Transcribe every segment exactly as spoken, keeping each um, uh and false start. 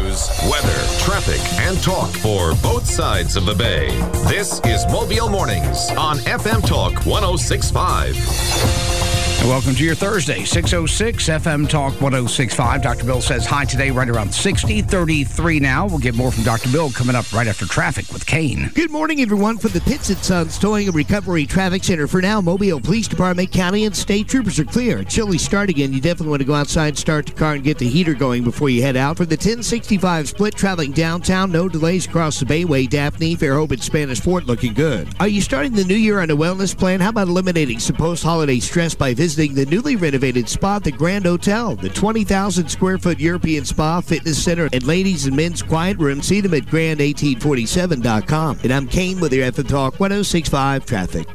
news, weather, traffic, and talk for both sides of the bay. This is Mobile Mornings on F M Talk one oh six point five. And welcome to your Thursday, six oh six F M Talk one oh six point five. Doctor Bill says hi today, right around sixty, thirty-three now. We'll get more from Doctor Bill coming up right after traffic with Kane. Good morning, everyone, from the Pitts and Sons Towing and Recovery Traffic Center. For now, Mobile Police Department, County, and State Troopers are clear. Chilly start again. You definitely want to go outside, start the car, and get the heater going before you head out. For the ten sixty-five split traveling downtown, no delays across the Bayway, Daphne, Fairhope, and Spanish Fort looking good. Are you starting the new year on a wellness plan? How about eliminating some post-holiday stress by visiting the newly renovated spa at the Grand Hotel, the twenty thousand square foot European spa, fitness center, and ladies and men's quiet room? See them at grand eighteen forty-seven dot com. And I'm Kane with your F M Talk one oh six point five traffic.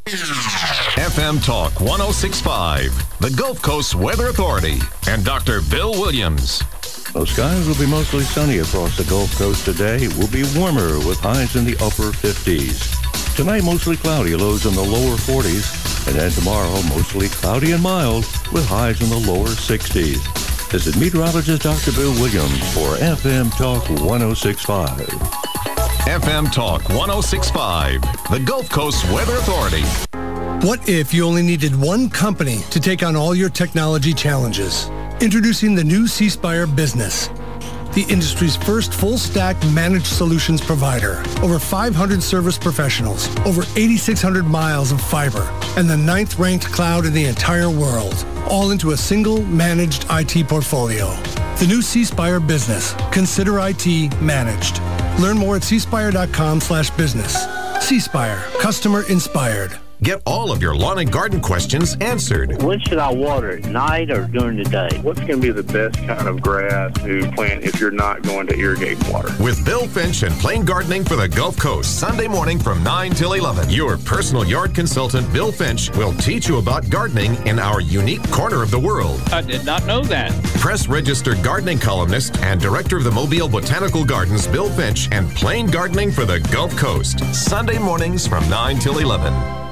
F M Talk one oh six point five, the Gulf Coast Weather Authority, and Doctor Bill Williams. Those skies will be mostly sunny across the Gulf Coast today. It will be warmer with highs in the upper fifties. Tonight, mostly cloudy, lows in the lower forties. And then tomorrow, mostly cloudy and mild with highs in the lower sixties. This is meteorologist Doctor Bill Williams for F M Talk one oh six point five. F M Talk one oh six point five, the Gulf Coast Weather Authority. What if you only needed one company to take on all your technology challenges? Introducing the new C Spire Business, the industry's first full-stack managed solutions provider. Over five hundred service professionals, over eighty-six hundred miles of fiber, and the ninth-ranked cloud in the entire world, all into a single managed I T portfolio. The new C Spire Business. Consider I T managed. Learn more at c spire dot com slash business. C Spire. Customer inspired. Get all of your lawn and garden questions answered. When should I water, at night or during the day? What's going to be the best kind of grass to plant if you're not going to irrigate water? With Bill Finch and Plain Gardening for the Gulf Coast, Sunday morning from nine till eleven. Your personal yard consultant, Bill Finch, will teach you about gardening in our unique corner of the world. I did not know that. Press registered gardening columnist and director of the Mobile Botanical Gardens, Bill Finch, and Plain Gardening for the Gulf Coast, Sunday mornings from nine till eleven.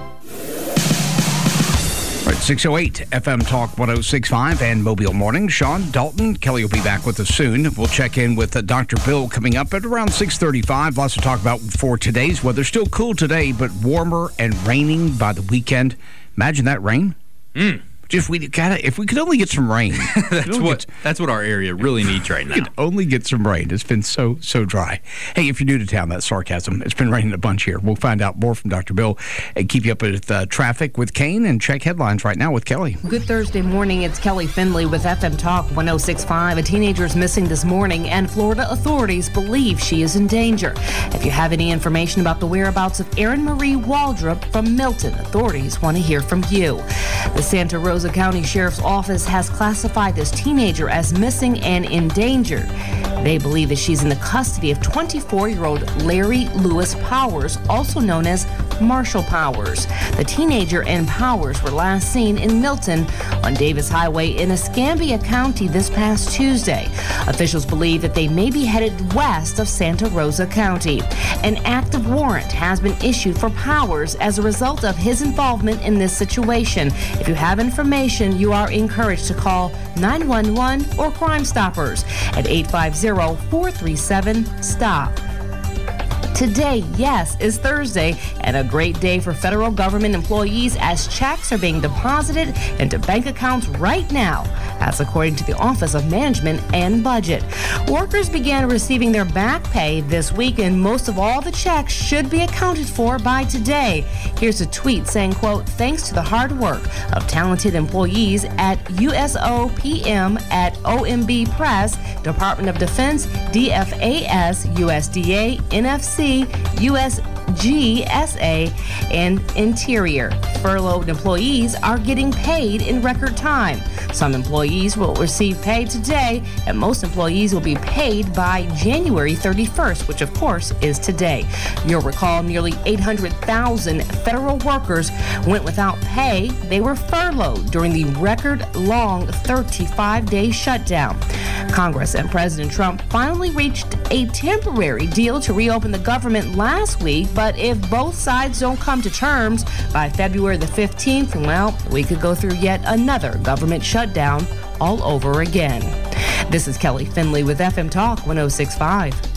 Right, six oh eight F M Talk one oh six point five and Mobile Morning. Sean, Dalton, Kelly will be back with us soon. We'll check in with uh, Doctor Bill coming up at around six thirty-five. Lots to talk about for today's weather. Still cool today, but warmer and raining by the weekend. Imagine that rain. Mm. If we gotta, if we could only get some rain. that's what get, that's what our area really needs right now. We could only get some rain. It's been so, so dry. Hey, if you're new to town, that's sarcasm. It's been raining a bunch here. We'll find out more from Doctor Bill and keep you up with uh, traffic with Kane and check headlines right now with Kelly. Good Thursday morning. It's Kelly Finley with F M Talk one oh six point five. A teenager is missing this morning, and Florida authorities believe she is in danger. If you have any information about the whereabouts of Erin Marie Waldrop from Milton, authorities want to hear from you. The Santa Rosa County Sheriff's Office has classified this teenager as missing and endangered. They believe that she's in the custody of twenty-four-year-old Larry Lewis Powers, also known as Marshall Powers. The teenager and Powers were last seen in Milton on Davis Highway in Escambia County this past Tuesday. Officials believe that they may be headed west of Santa Rosa County. An active warrant has been issued for Powers as a result of his involvement in this situation. If you have information, you are encouraged to call nine one one or Crime Stoppers at eight five zero, four three seven, STOP. Today, yes, is Thursday, and a great day for federal government employees as checks are being deposited into bank accounts right now. That's according to the Office of Management and Budget. Workers began receiving their back pay this week, and most of all the checks should be accounted for by today. Here's a tweet saying, quote, thanks to the hard work of talented employees at U S O P M at O M B Press, Department of Defense, D F A S, U S D A, N F C, U S G S A, and Interior. Furloughed employees are getting paid in record time. Some employees will receive pay today, and most employees will be paid by January thirty-first, which of course is today. You'll recall nearly eight hundred thousand federal workers went without pay. They were furloughed during the record-long thirty-five day shutdown. Congress and President Trump finally reached a temporary deal to reopen the government last week, but if both sides don't come to terms by February the fifteenth, well, we could go through yet another government shutdown all over again. This is Kelly Finley with F M Talk one oh six point five.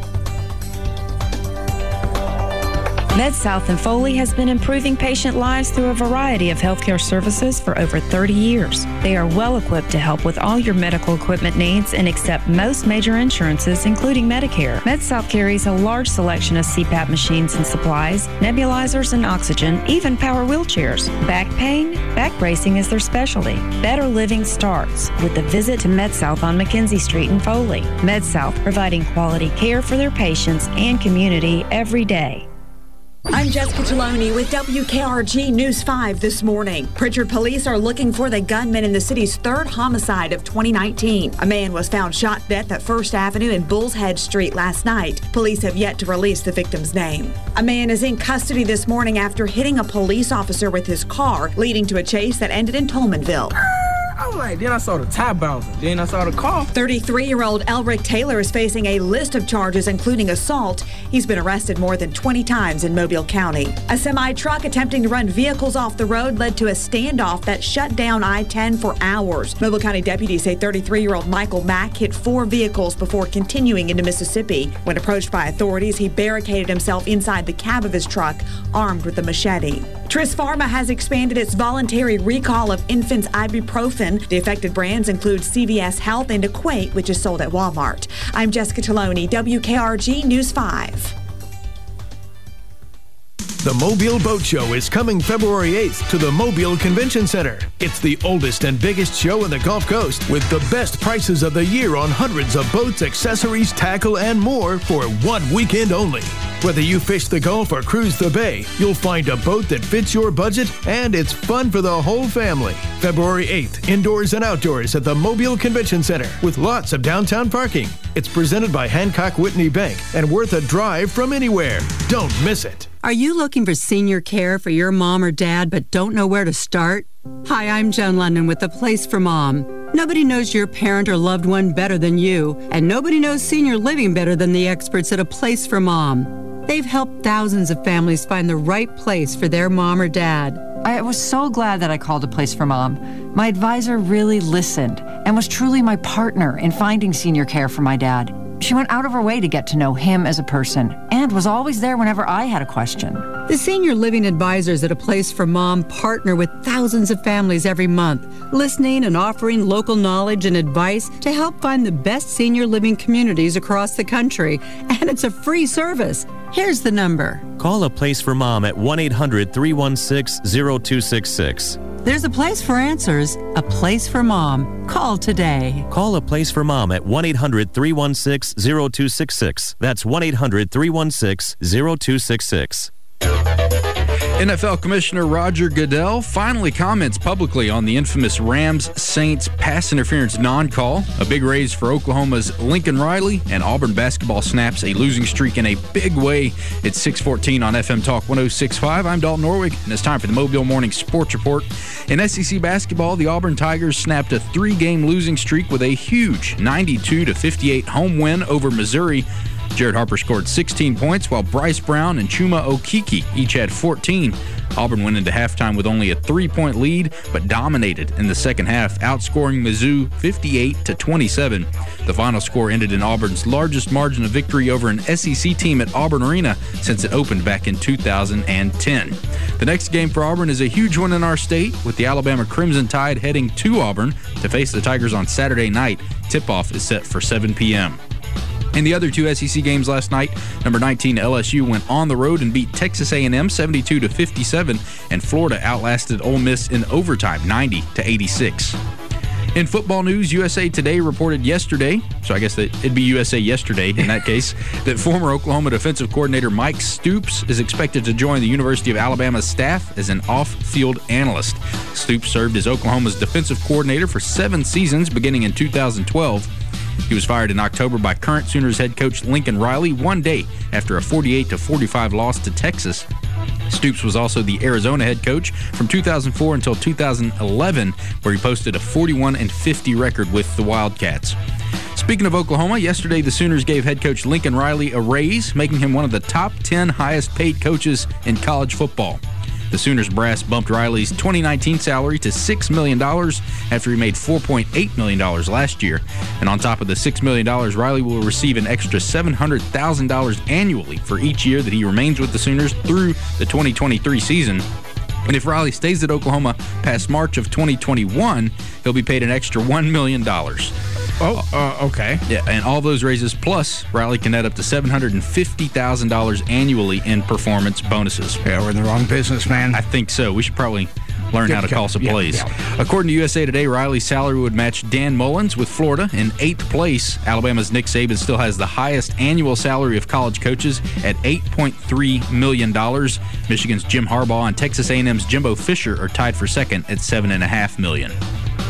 MedSouth in Foley has been improving patient lives through a variety of healthcare services for over thirty years. They are well equipped to help with all your medical equipment needs and accept most major insurances, including Medicare. MedSouth carries a large selection of C PAP machines and supplies, nebulizers and oxygen, even power wheelchairs. Back pain? Back bracing is their specialty. Better living starts with a visit to MedSouth on McKenzie Street in Foley. MedSouth, providing quality care for their patients and community every day. I'm Jessica Geloni with W K R G News five this morning. Pritchard police are looking for the gunman in the city's third homicide of twenty nineteen. A man was found shot to death at First Avenue and Bull's Head Street last night. Police have yet to release the victim's name. A man is in custody this morning after hitting a police officer with his car, leading to a chase that ended in Tolmanville. I was like, then I saw the tie bouncing, then I saw the car. thirty-three-year-old Elric Taylor is facing a list of charges, including assault. He's been arrested more than twenty times in Mobile County. A semi-truck attempting to run vehicles off the road led to a standoff that shut down I ten for hours. Mobile County deputies say thirty-three-year-old Michael Mack hit four vehicles before continuing into Mississippi. When approached by authorities, he barricaded himself inside the cab of his truck, armed with a machete. Tris Pharma has expanded its voluntary recall of infants' ibuprofen. The affected brands include C V S Health and Equate, which is sold at Walmart. I'm Jessica Taloni, W K R G News five. The Mobile Boat Show is coming February eighth to the Mobile Convention Center. It's the oldest and biggest show in the Gulf Coast with the best prices of the year on hundreds of boats, accessories, tackle, and more for one weekend only. Whether you fish the Gulf or cruise the Bay, you'll find a boat that fits your budget, and it's fun for the whole family. February eighth, indoors and outdoors at the Mobile Convention Center with lots of downtown parking. It's presented by Hancock Whitney Bank and worth a drive from anywhere. Don't miss it. Are you looking for senior care for your mom or dad but don't know where to start? Hi, I'm Joan London with A Place for Mom. Nobody knows your parent or loved one better than you, and nobody knows senior living better than the experts at A Place for Mom. They've helped thousands of families find the right place for their mom or dad. I was so glad that I called A Place for Mom. My advisor really listened and was truly my partner in finding senior care for my dad. She went out of her way to get to know him as a person and was always there whenever I had a question. The senior living advisors at A Place for Mom partner with thousands of families every month, listening and offering local knowledge and advice to help find the best senior living communities across the country. And it's a free service. Here's the number. Call A Place for Mom at one eight hundred, three one six, zero two six six. There's a place for answers, a place for mom. Call today. Call A Place for Mom at one eight hundred, three one six, zero two six six. That's one eight hundred, three one six, zero two six six. N F L Commissioner Roger Goodell finally comments publicly on the infamous Rams-Saints pass interference non-call, a big raise for Oklahoma's Lincoln Riley, and Auburn basketball snaps a losing streak in a big way. It's six fourteen on F M Talk one oh six point five. I'm Dalton Norwig, and it's time for the Mobile Morning Sports Report. In S E C basketball, the Auburn Tigers snapped a three-game losing streak with a huge ninety-two to fifty-eight home win over Missouri. Jared Harper scored sixteen points, while Bryce Brown and Chuma Okeke each had fourteen. Auburn went into halftime with only a three-point lead, but dominated in the second half, outscoring Mizzou fifty-eight to twenty-seven. The final score ended in Auburn's largest margin of victory over an S E C team at Auburn Arena since it opened back in two thousand ten. The next game for Auburn is a huge one in our state, with the Alabama Crimson Tide heading to Auburn to face the Tigers on Saturday night. Tip-off is set for seven p.m. In the other two S E C games last night, number nineteen L S U went on the road and beat Texas A and M seventy-two to fifty-seven, and Florida outlasted Ole Miss in overtime ninety to eighty-six. In football news, U S A Today reported yesterday, so I guess that it'd be U S A yesterday in that case, that former Oklahoma defensive coordinator Mike Stoops is expected to join the University of Alabama's staff as an off-field analyst. Stoops served as Oklahoma's defensive coordinator for seven seasons beginning in two thousand twelve. He was fired in October by current Sooners head coach Lincoln Riley one day after a forty-eight to forty-five loss to Texas. Stoops was also the Arizona head coach from two thousand four until two thousand eleven, where he posted a forty-one and fifty record with the Wildcats. Speaking of Oklahoma, yesterday the Sooners gave head coach Lincoln Riley a raise, making him one of the top ten highest paid coaches in college football. The Sooners brass bumped Riley's twenty nineteen salary to six million dollars after he made four point eight million dollars last year. And on top of the six million dollars, Riley will receive an extra seven hundred thousand dollars annually for each year that he remains with the Sooners through the twenty twenty-three season. And if Riley stays at Oklahoma past March of twenty twenty-one, he'll be paid an extra one million dollars. Oh, uh, okay. Yeah, and all those raises, plus Riley can net up to seven hundred fifty thousand dollars annually in performance bonuses. Yeah, we're in the wrong business, man. I think so. We should probably learn Good how to co- call some yeah, plays. yeah. According to U S A Today, Riley's salary would match Dan Mullen's with Florida. In eighth place, Alabama's Nick Saban still has the highest annual salary of college coaches at eight point three million dollars. Michigan's Jim Harbaugh and Texas A and M's Jimbo Fisher are tied for second at seven point five million dollars.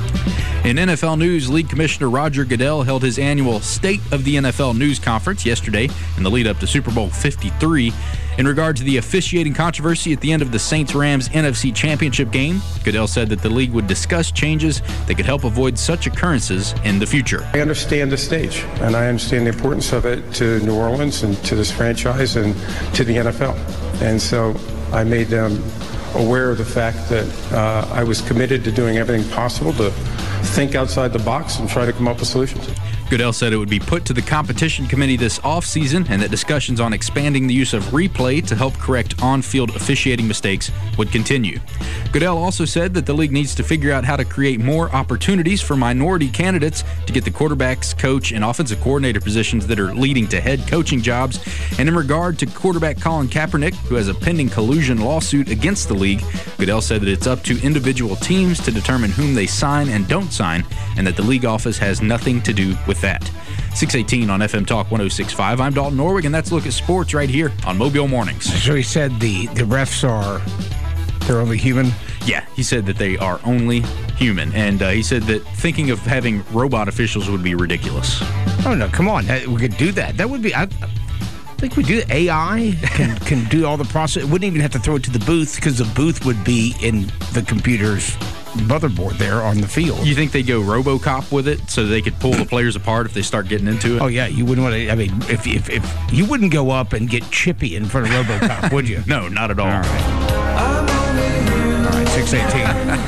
In N F L news, League Commissioner Roger Goodell held his annual State of the N F L News Conference yesterday in the lead-up to Super Bowl fifty-three. In regard to the officiating controversy at the end of the Saints-Rams N F C Championship game, Goodell said that the league would discuss changes that could help avoid such occurrences in the future. I understand the stage, and I understand the importance of it to New Orleans and to this franchise and to the N F L. And so I made them aware of the fact that uh, I was committed to doing everything possible to think outside the box and try to come up with solutions. Goodell said it would be put to the competition committee this offseason and that discussions on expanding the use of replay to help correct on-field officiating mistakes would continue. Goodell also said that the league needs to figure out how to create more opportunities for minority candidates to get the quarterbacks, coach, and offensive coordinator positions that are leading to head coaching jobs. And in regard to quarterback Colin Kaepernick, who has a pending collusion lawsuit against the league, Goodell said that it's up to individual teams to determine whom they sign and don't sign, and that the league office has nothing to do with that. six eighteen on F M Talk one oh six point five. I'm Dalton Norwig, and that's a look at sports right here on Mobile Mornings. So he said the, the refs are, they're only human? Yeah, he said that they are only human, and uh, he said that thinking of having robot officials would be ridiculous. Oh, no, come on. We could do that. That would be... I, I think we do A I can, can do all the process. It wouldn't even have to throw it to the booth because the booth would be in the computer's motherboard there on the field. You think they'd go RoboCop with it so they could pull the players apart if they start getting into it? Oh, yeah. You wouldn't want to... I mean, if, if, if you wouldn't go up and get Chippy in front of RoboCop, would you? No, not at all. All right. All right, six eighteen.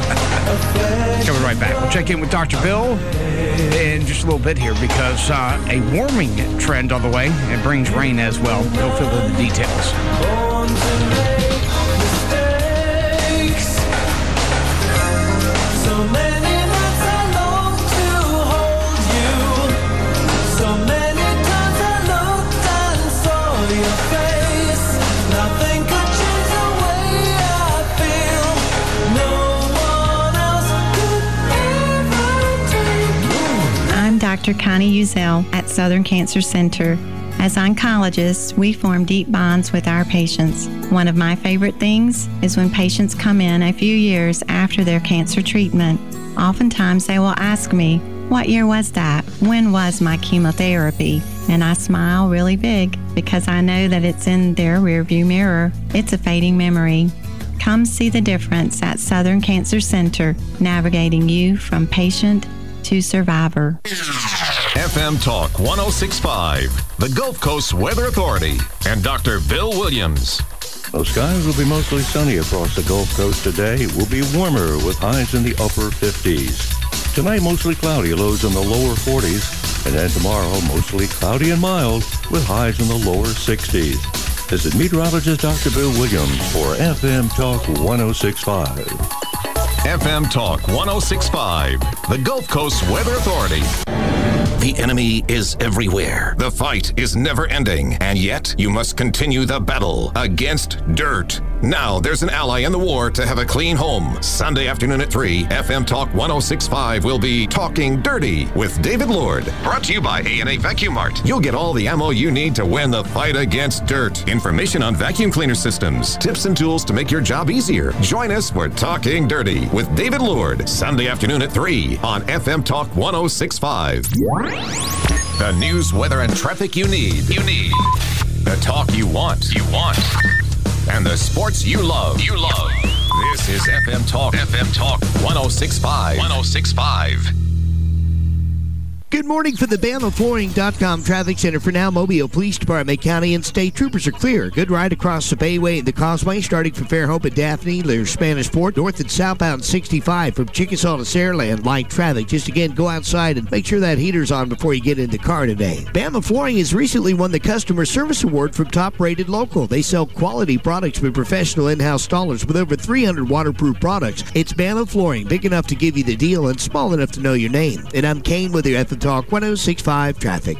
Coming right back. We'll check in with Doctor Bill in just a little bit here because uh, a warming trend on the way. It brings rain as well. He'll fill in the details. Doctor Connie Uzel at Southern Cancer Center. As oncologists, we form deep bonds with our patients. One of my favorite things is when patients come in a few years after their cancer treatment. Oftentimes they will ask me, "What year was that? When was my chemotherapy?" And I smile really big because I know that it's in their rearview mirror. It's a fading memory. Come see the difference at Southern Cancer Center, navigating you from patient to survivor. F M Talk one oh six point five, the Gulf Coast Weather Authority, and Doctor Bill Williams. The skies will be mostly sunny across the Gulf Coast today. It will be warmer with highs in the upper fifties. Tonight, mostly cloudy, lows in the lower forties. And then tomorrow, mostly cloudy and mild with highs in the lower sixties. This is meteorologist Doctor Bill Williams for F M Talk one oh six point five. F M Talk one oh six point five, the Gulf Coast Weather Authority. The enemy is everywhere. The fight is never ending, and yet you must continue the battle against dirt. Now there's an ally in the war to have a clean home. Sunday afternoon at three, F M Talk one oh six point five will be Talking Dirty with David Lord. Brought to you by A and A Vacuum Mart. You'll get all the ammo you need to win the fight against dirt. Information on vacuum cleaner systems, tips and tools to make your job easier. Join us for Talking Dirty with David Lord, Sunday afternoon at three on F M Talk one oh six point five. The news, weather, and traffic you need. You need. The talk you want. You want. And the sports you love. You love. This is F M Talk. F M Talk one oh six point five. one oh six point five. Good morning from the Bama Flooring dot com Traffic Center. For now, Mobile Police Department, County, and State Troopers are clear. Good ride across the Bayway and the Causeway, starting from Fairhope and Daphne, near Spanish Fort, north and southbound sixty-five from Chickasaw to Saraland. Light traffic. Just again, go outside and make sure that heater's on before you get in the car today. Bama Flooring has recently won the Customer Service Award from Top Rated Local. They sell quality products with professional in-house installers with over three hundred waterproof products. It's Bama Flooring, big enough to give you the deal and small enough to know your name. And I'm Kane with your F M Talk one oh six point five traffic.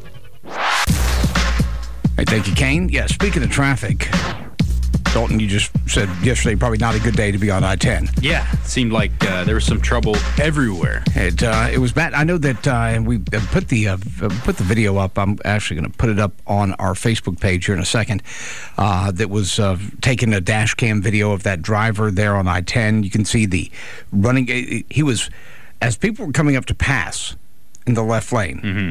Hey, thank you, Kane. Yeah, speaking of traffic, Dalton, you just said yesterday probably not a good day to be on I ten. Yeah, it seemed like uh, there was some trouble everywhere. It uh, it was bad. I know that uh, we put the uh, put the video up. I'm actually going to put it up on our Facebook page here in a second. Uh, that was uh, taking a dash cam video of that driver there on I ten. You can see the running. He was, as people were coming up to pass in the left lane, mm-hmm.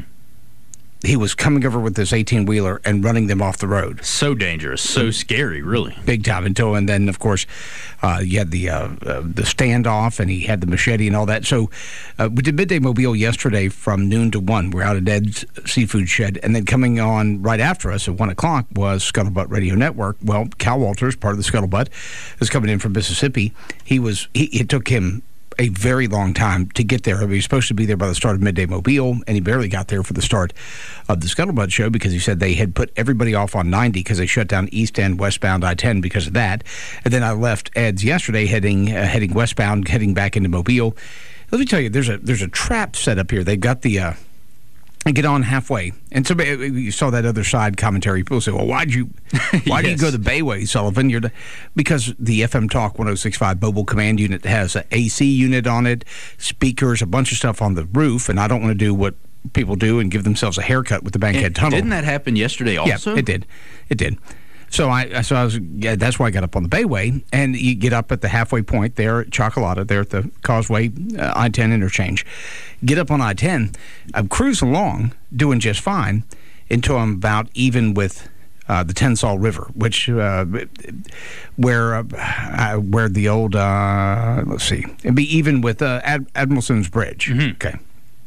he was coming over with this eighteen-wheeler and running them off the road. So dangerous, so scary, really. Big time. Until, and then, of course, uh, you had the uh, uh, the standoff, and he had the machete and all that. So uh, we did Midday Mobile yesterday from noon to one. We're out at Ed's Seafood Shed. And then coming on right after us at one o'clock was Scuttlebutt Radio Network. Well, Cal Walters, part of the Scuttlebutt, is coming in from Mississippi. He was, he, it took him a very long time to get there. He was supposed to be there by the start of Midday Mobile, and he barely got there for the start of the Scuttlebutt show because he said they had put everybody off on ninety because they shut down east and westbound I ten because of that. And then I left Ed's yesterday heading uh, heading westbound, heading back into Mobile. Let me tell you, there's a there's a trap set up here. They've got the uh, and get on halfway. And so you saw that other side commentary. People say, well, why'd you, why yes. do you go the Bayway, Sullivan? You're the, because the F M Talk one oh six point five mobile command unit has an A C unit on it, speakers, a bunch of stuff on the roof, and I don't want to do what people do and give themselves a haircut with the Bankhead and Tunnel. Didn't that happen yesterday also? Yeah, it did. It did. So I, so I was, yeah, that's why I got up on the Bayway, and you get up at the halfway point there at Chocolata, there at the Causeway uh, I ten interchange. Get up on I ten. I'm cruising along, doing just fine, until I'm about even with uh, the Tensall River, which uh, where uh, where the old uh, let's see, it'd be even with uh, Ad- Admiralson's Bridge. Mm-hmm. Okay,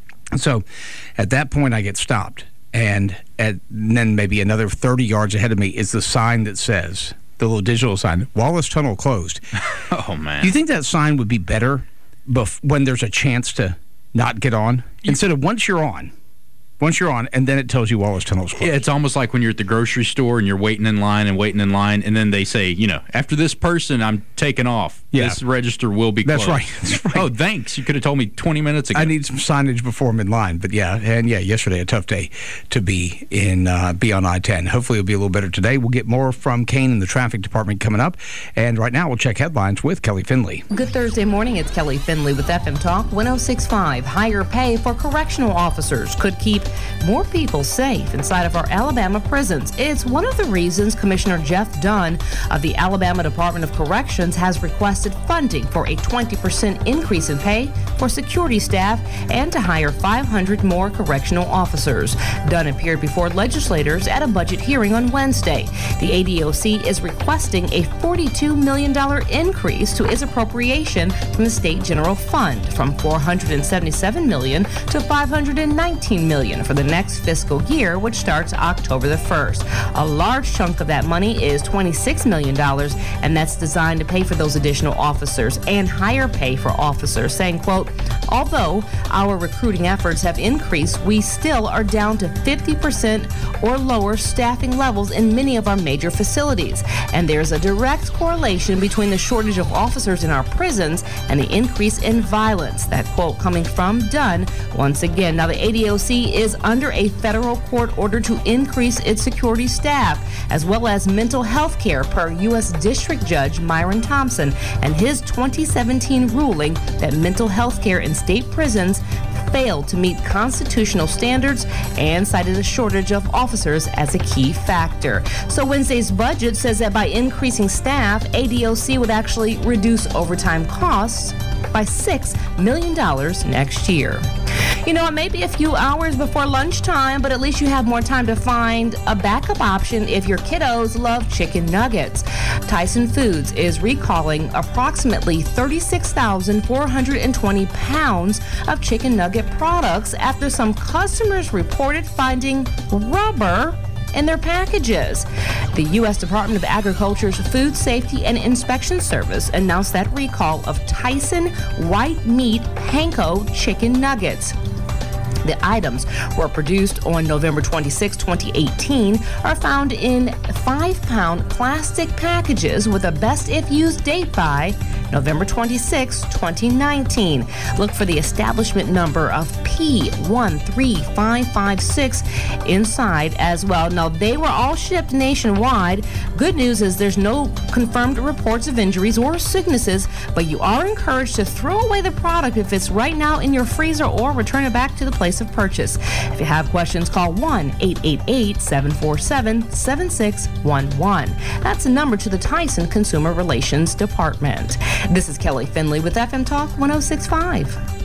so at that point I get stopped. And, at, and then maybe another thirty yards ahead of me is the sign that says, the little digital sign, Wallace Tunnel closed. Oh, man. Do you think that sign would be better bef- when there's a chance to not get on? You, Instead of once you're on, once you're on, and then it tells you Wallace Tunnel's closed. Yeah, it's almost like when you're at the grocery store and you're waiting in line and waiting in line, and then they say, you know, after this person, I'm taking off. Yeah. This register will be closed. That's right. That's right. Oh, thanks. You could have told me twenty minutes ago. I need some signage before I'm in line. But yeah, and yeah, yesterday a tough day to be in uh, be on I ten. Hopefully it'll be a little better today. We'll get more from Kane in the traffic department coming up. And right now we'll check headlines with Kelly Finley. Good Thursday morning. It's Kelly Finley with F M Talk one oh six point five. Higher pay for correctional officers could keep more people safe inside of our Alabama prisons. It's one of the reasons Commissioner Jeff Dunn of the Alabama Department of Corrections has requested funding for a twenty percent increase in pay for security staff and to hire five hundred more correctional officers. Dunn appeared before legislators at a budget hearing on Wednesday. The A D O C is requesting a forty-two million dollars increase to its appropriation from the State General Fund from four hundred seventy-seven million dollars to five hundred nineteen million dollars for the next fiscal year, which starts October the first. A large chunk of that money is twenty-six million dollars, and that's designed to pay for those additional officers and higher pay for officers, saying, quote, although our recruiting efforts have increased, we still are down to fifty percent or lower staffing levels in many of our major facilities. And there's a direct correlation between the shortage of officers in our prisons and the increase in violence. That quote coming from Dunn once again. Now, the A D O C is under a federal court order to increase its security staff, as well as mental health care per U S District Judge Myron Thompson and his twenty seventeen ruling that mental health care in state prisons failed to meet constitutional standards and cited a shortage of officers as a key factor. So Wednesday's budget says that by increasing staff, A D O C would actually reduce overtime costs by six million dollars next year. You know, it may be a few hours before lunchtime, but at least you have more time to find a backup option if your kiddos love chicken nuggets. Tyson Foods is recalling approximately thirty-six thousand four hundred twenty pounds of chicken nugget products after some customers reported finding rubber in their packages. The U S Department of Agriculture's Food Safety and Inspection Service announced that recall of Tyson white meat panko chicken nuggets. The items were produced on November twenty-sixth, twenty eighteen, are found in five-pound plastic packages with a best if used date by November twenty-sixth, twenty nineteen. Look for the establishment number of P one three five five six inside as well. Now, they were all shipped nationwide. Good news is there's no confirmed reports of injuries or sicknesses, but you are encouraged to throw away the product if it's right now in your freezer or return it back to the place of purchase. If you have questions, call one eight eight eight, seven four seven, seven six one one. That's a number to the Tyson Consumer Relations Department. This is Kelly Finley with F M Talk one oh six point five.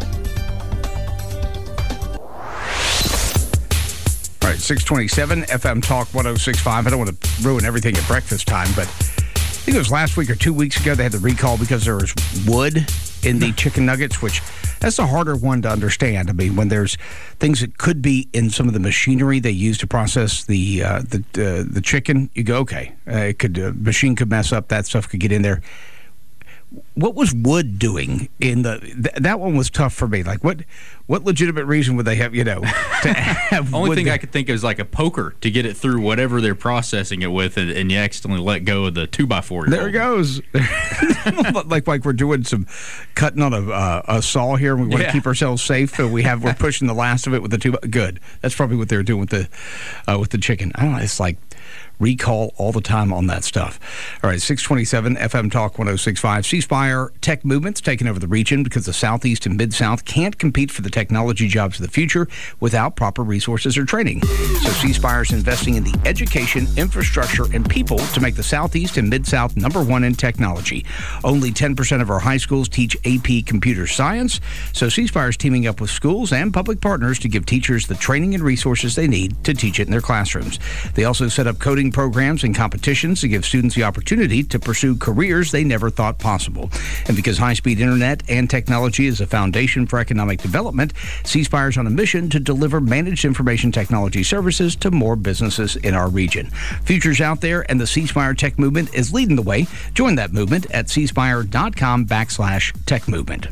All right, six twenty-seven, F M Talk one oh six point five. I don't want to ruin everything at breakfast time, but I think it was last week or two weeks ago they had the recall because there was wood in the chicken nuggets, which that's a harder one to understand. I mean, when there's things that could be in some of the machinery they use to process the uh, the uh, the chicken, you go, okay, uh, it could uh, machine could mess up, that stuff could get in there. What was wood doing in the th- that one was tough for me. Like, what what legitimate reason would they have, you know, to have Only wood thing there? I could think of is like a poker to get it through whatever they're processing it with, and, and you accidentally let go of the two by four. There it goes. like like we're doing some cutting on a uh, a saw here, and we want Yeah. to keep ourselves safe, so we have we're pushing the last of it with the two. Good. That's probably what they were doing with the uh, with the chicken. I don't know. It's like recall all the time on that stuff. All right, six twenty-seven F M Talk one oh six point five. C Spire Tech Movement's taking over the region because the Southeast and Mid-South can't compete for the technology jobs of the future without proper resources or training. So C Spire is investing in the education, infrastructure, and people to make the Southeast and Mid-South number one in technology. Only ten percent of our high schools teach A P computer science, so C Spire is teaming up with schools and public partners to give teachers the training and resources they need to teach it in their classrooms. They also set up coding programs and competitions to give students the opportunity to pursue careers they never thought possible. And because high-speed internet and technology is a foundation for economic development, C Spire is on a mission to deliver managed information technology services to more businesses in our region. Future's out there, and the C Spire Tech Movement is leading the way. Join that movement at cspire.com backslash tech movement.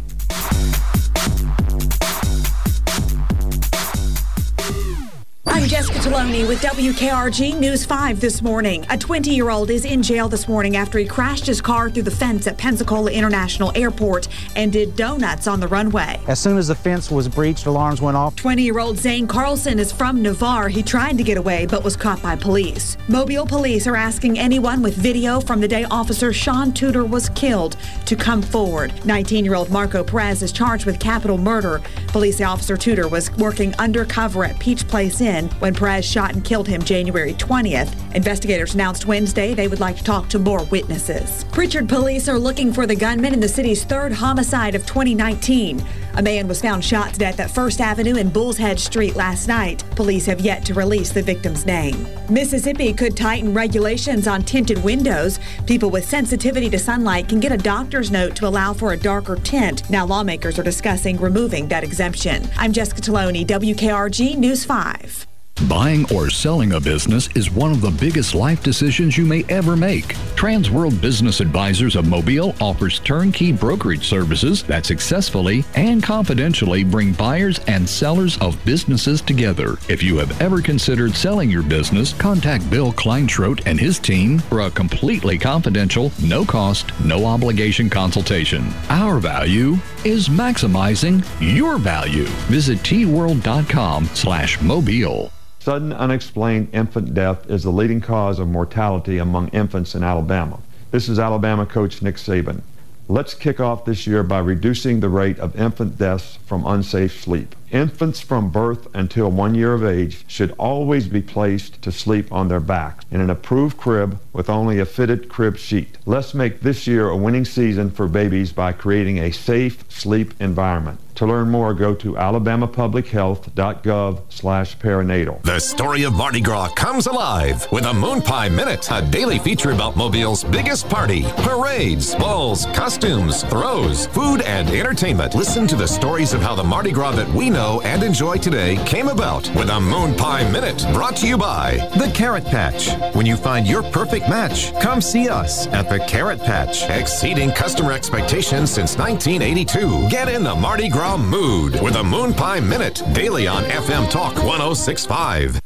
I'm Jessica Taloni with W K R G News five this morning. A twenty-year-old is in jail this morning after he crashed his car through the fence at Pensacola International Airport and did donuts on the runway. As soon as the fence was breached, alarms went off. twenty-year-old Zane Carlson is from Navarre. He tried to get away but was caught by police. Mobile police are asking anyone with video from the day Officer Sean Tudor was killed to come forward. nineteen-year-old Marco Perez is charged with capital murder. Police say Officer Tudor was working undercover at Peach Place Inn when Perez shot and killed him January twentieth. Investigators announced Wednesday they would like to talk to more witnesses. Pritchard police are looking for the gunman in the city's third homicide of twenty nineteen. A man was found shot to death at First Avenue and Bull's Head Street last night. Police have yet to release the victim's name. Mississippi could tighten regulations on tinted windows. People with sensitivity to sunlight can get a doctor's note to allow for a darker tint. Now lawmakers are discussing removing that exemption. I'm Jessica Taloni, W K R G News five. Buying or selling a business is one of the biggest life decisions you may ever make. Transworld Business Advisors of Mobile offers turnkey brokerage services that successfully and confidentially bring buyers and sellers of businesses together. If you have ever considered selling your business, contact Bill Kleinschrodt and his team for a completely confidential, no-cost, no-obligation consultation. Our value is maximizing your value. Visit tworld.com slash mobile. Sudden unexplained infant death is the leading cause of mortality among infants in Alabama. This is Alabama coach Nick Saban. Let's kick off this year by reducing the rate of infant deaths from unsafe sleep. Infants from birth until one year of age should always be placed to sleep on their backs in an approved crib with only a fitted crib sheet. Let's make this year a winning season for babies by creating a safe sleep environment. To learn more, go to alabama public health dot gov slash perinatal. The story of Mardi Gras comes alive with a Moon Pie Minute, a daily feature about Mobile's biggest party. Parades, balls, costumes, throws, food, and entertainment. Listen to the stories of how the Mardi Gras that we know and enjoy today came about with a Moon Pie Minute, brought to you by The Carrot Patch. When you find your perfect match, come see us at The Carrot Patch, exceeding customer expectations since nineteen eighty-two. Get in the Mardi Gras mood with a Moon Pie Minute, daily on F M Talk one oh six point five.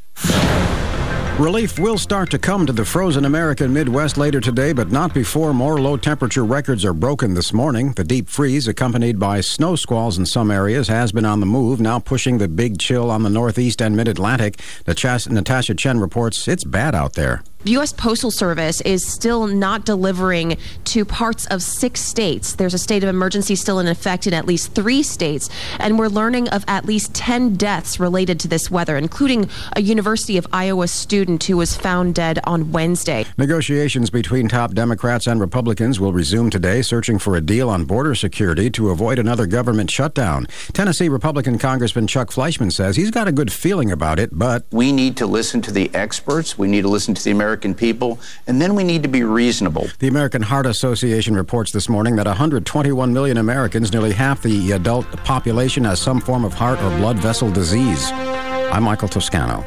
Relief will start to come to the frozen American Midwest later today, but not before more low-temperature records are broken this morning. The deep freeze, accompanied by snow squalls in some areas, has been on the move, now pushing the big chill on the Northeast and Mid-Atlantic. Natasha Chen reports it's bad out there. The U S Postal Service is still not delivering to parts of six states. There's a state of emergency still in effect in at least three states, and we're learning of at least ten deaths related to this weather, including a University of Iowa student who was found dead on Wednesday. Negotiations between top Democrats and Republicans will resume today, searching for a deal on border security to avoid another government shutdown. Tennessee Republican Congressman Chuck Fleischman says he's got a good feeling about it, but we need to listen to the experts. We need to listen to the American people, and then we need to be reasonable. The American Heart Association reports this morning that one hundred twenty-one million Americans, nearly half the adult population, has some form of heart or blood vessel disease. I'm Michael Toscano.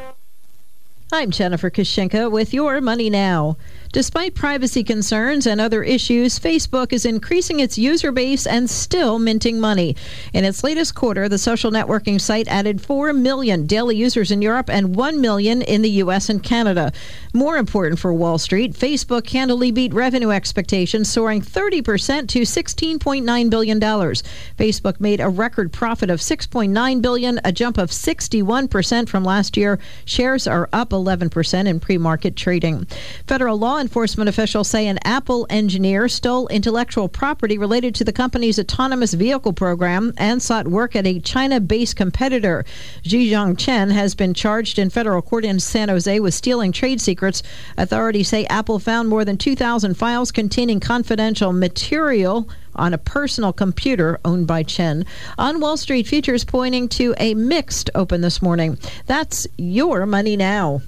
I'm Jennifer Kashinka with your Money Now. Despite privacy concerns and other issues, Facebook is increasing its user base and still minting money. In its latest quarter, the social networking site added four million daily users in Europe and one million in the U S and Canada. More important for Wall Street, Facebook handily beat revenue expectations, soaring thirty percent to sixteen point nine billion dollars. Facebook made a record profit of six point nine billion dollars, a jump of sixty-one percent from last year. Shares are up eleven percent in pre-market trading. Federal law enforcement officials say an Apple engineer stole intellectual property related to the company's autonomous vehicle program and sought work at a China-based competitor. Zhizhong Chen has been charged in federal court in San Jose with stealing trade secrets. Authorities say Apple found more than two thousand files containing confidential material on a personal computer owned by Chen. On Wall Street, futures pointing to a mixed open this morning. That's your Money Now.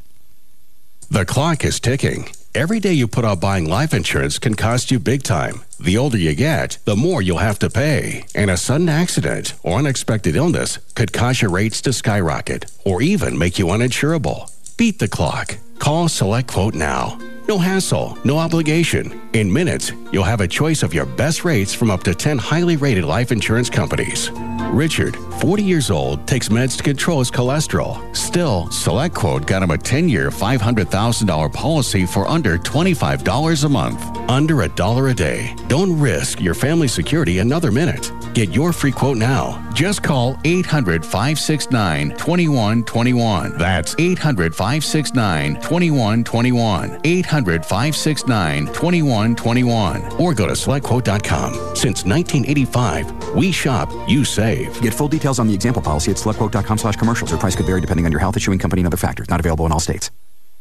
The clock is ticking. Every day you put off buying life insurance can cost you big time. The older you get, the more you'll have to pay. And a sudden accident or unexpected illness could cause your rates to skyrocket or even make you uninsurable. Beat the clock. Call SelectQuote now. No hassle, no obligation. In minutes, you'll have a choice of your best rates from up to ten highly rated life insurance companies. Richard, forty years old, takes meds to control his cholesterol. Still, SelectQuote got him a ten-year, five hundred thousand dollars policy for under twenty-five dollars a month. Under a dollar a day. Don't risk your family's security another minute. Get your free quote now. Just call eight hundred, five six nine, two one two one. That's eight hundred, five six nine, two one two one. eight hundred, five six nine, two one two one. Or go to select quote dot com. Since nineteen eighty-five, we shop, you save. Get full details on the example policy at select quote dot com slash commercials. Or price could vary depending on your health, issuing company, and other factors. Not available in all states.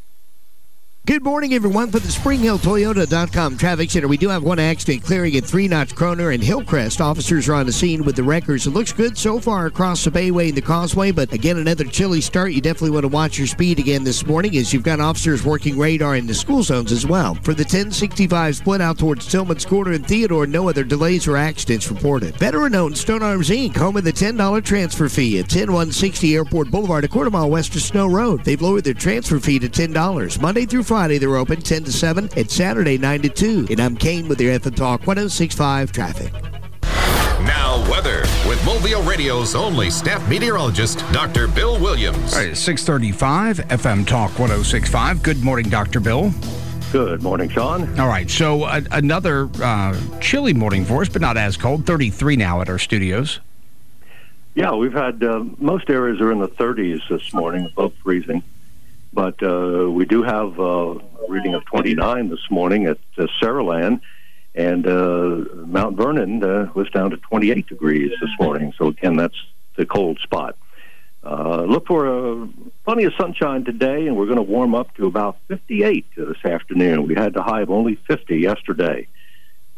Good morning, everyone. For the Spring Hill Toyota dot com Traffic Center, we do have one accident clearing at Three Notch Kroner and Hillcrest. Officers are on the scene with the records. It looks good so far across the Bayway and the Causeway, but again, another chilly start. You definitely want to watch your speed again this morning as you've got officers working radar in the school zones as well. For the ten sixty-five split out towards Tillman's Corner and Theodore, no other delays or accidents reported. Veteran owned Stone Arms Incorporated, home of the ten dollar transfer fee at ten one sixty Airport Boulevard, a quarter mile west of Snow Road. They've lowered their transfer fee to ten dollars. Monday through Friday, they're open ten to seven, and Saturday nine to two. And I'm Kane with your F M Talk one oh six point five traffic. Now weather with Mobile Radio's only staff meteorologist, Doctor Bill Williams. All right, six thirty-five, F M Talk one oh six point five. Good morning, Doctor Bill. Good morning, Sean. All right, so uh, another uh, chilly morning for us, but not as cold. thirty-three now at our studios. Yeah, we've had, uh, most areas are in the thirties this morning, above freezing. But uh, we do have uh, a reading of twenty-nine this morning at uh, Saraland, and uh, Mount Vernon uh, was down to twenty-eight degrees this morning. So, again, that's the cold spot. Uh, look for uh, plenty of sunshine today, and we're going to warm up to about fifty-eight this afternoon. We had a high of only fifty yesterday.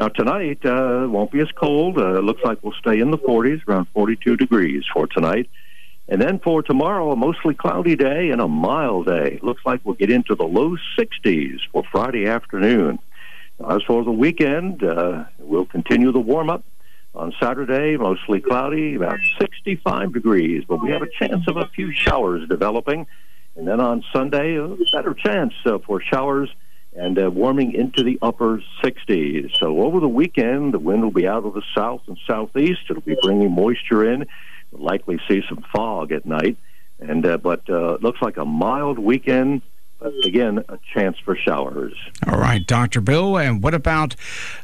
Now, tonight uh, won't be as cold. Uh, it looks like we'll stay in the forties, around forty-two degrees for tonight. And then for tomorrow, a mostly cloudy day and a mild day. Looks like we'll get into the low sixties for Friday afternoon. Now, as for the weekend, uh, we'll continue the warm-up. On Saturday, mostly cloudy, about sixty-five degrees, but we have a chance of a few showers developing. And then on Sunday, a better chance uh, for showers and uh, warming into the upper sixties. So over the weekend, the wind will be out of the south and southeast. It'll be bringing moisture in. We'll likely see some fog at night. And uh, But uh, it looks like a mild weekend. But again, a chance for showers. All right, Doctor Bill. And what about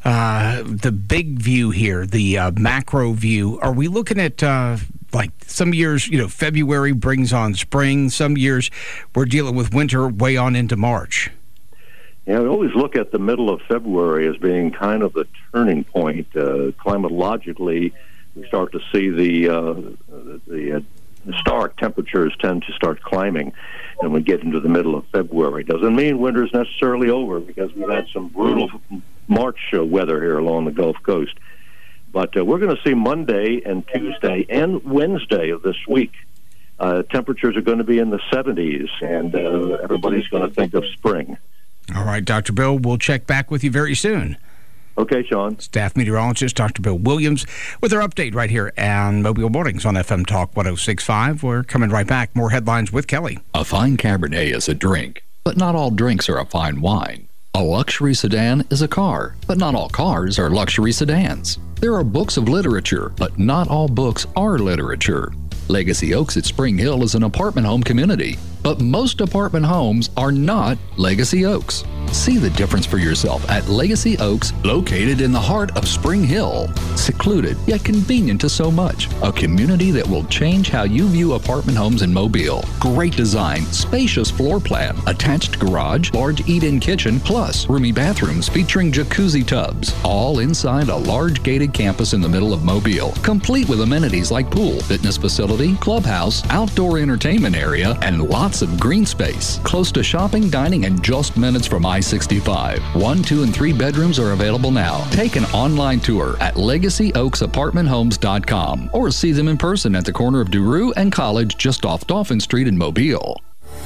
uh, the big view here, the uh, macro view? Are we looking at, uh, like, some years, you know, February brings on spring. Some years we're dealing with winter way on into March. Yeah, we always look at the middle of February as being kind of the turning point. Uh, climatologically, we start to see the, uh, the uh, historic temperatures tend to start climbing. And we get into the middle of February. Doesn't mean winter's necessarily over, because we've had some brutal March uh, weather here along the Gulf Coast. But uh, we're going to see Monday and Tuesday and Wednesday of this week. Uh, temperatures are going to be in the seventies, and uh, everybody's going to think of spring. All right, Doctor Bill, we'll check back with you very soon. Okay, Sean. Staff meteorologist Doctor Bill Williams with our update right here on Mobile Mornings on F M Talk one oh six point five. We're coming right back. More headlines with Kelly. A fine Cabernet is a drink, but not all drinks are a fine wine. A luxury sedan is a car, but not all cars are luxury sedans. There are books of literature, but not all books are literature. Legacy Oaks at Spring Hill is an apartment home community, but most apartment homes are not Legacy Oaks. See the difference for yourself at Legacy Oaks, located in the heart of Spring Hill. Secluded, yet convenient to so much. A community that will change how you view apartment homes in Mobile. Great design, spacious floor plan, attached garage, large eat-in kitchen, plus roomy bathrooms featuring jacuzzi tubs. All inside a large gated campus in the middle of Mobile. Complete with amenities like pool, fitness facility, clubhouse, outdoor entertainment area, and lots of green space. Close to shopping, dining, and just minutes from I sixty-five. One, two, and three bedrooms are available now. Take an online tour at legacy oaks apartment homes dot com or see them in person at the corner of Duru and College just off Dolphin Street in Mobile.